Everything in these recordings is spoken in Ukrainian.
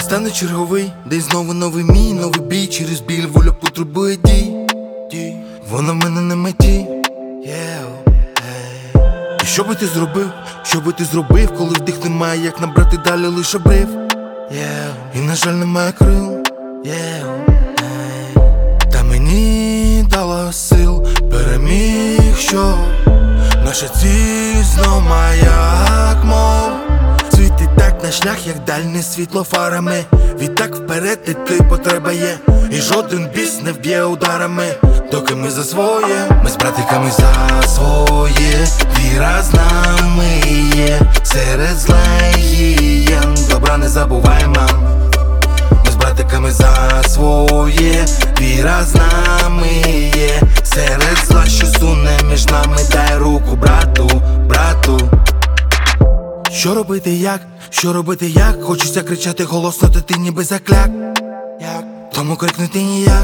Настане черговий день, знову новий мій, новий бій. Через біль воля потребує дій. Вона в мене на меті. І що би ти зробив, що би ти зробив, коли вдих немає, як набрати далі лише брив. І на жаль немає крил. Та мені дала сил, переміг, що наша ціль знов маяк, мов світить так на шлях, як дальне світло фарами. Відтак вперед іти потреба є, і жоден біс не вб'є ударами, доки ми за своє. Ми з братиками за своє, віра з нами є, серед зла гієн, добра не забуваємо. Ми з братиками за своє, віра з нами є, серед зла, що суне між нами. Дай руку брату, брату. Що робити як? Що робити як? Хочеться кричати голосно, та ти ніби закляк. Тому крикнути ніяк.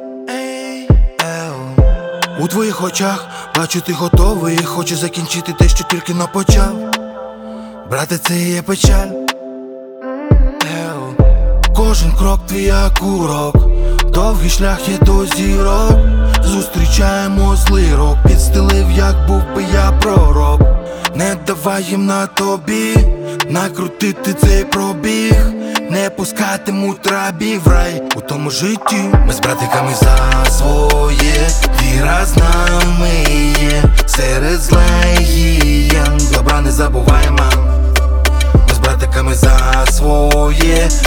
У твоїх очах бачу, ти готовий. Хочу закінчити те, що тільки напочав. Брате, це і є печаль. Кожен крок твій як урок, довгий шлях є до зірок. Зустрічаємо злий рок, підстелив, як був би я пророк. Не давай їм на тобі накрутити цей пробіг, не пускатимуть рабів в рай у тому житті. Ми з братиками за своє, віра з нами є, серед зла гієн, добра не забуваємо. Ми з братиками за своє,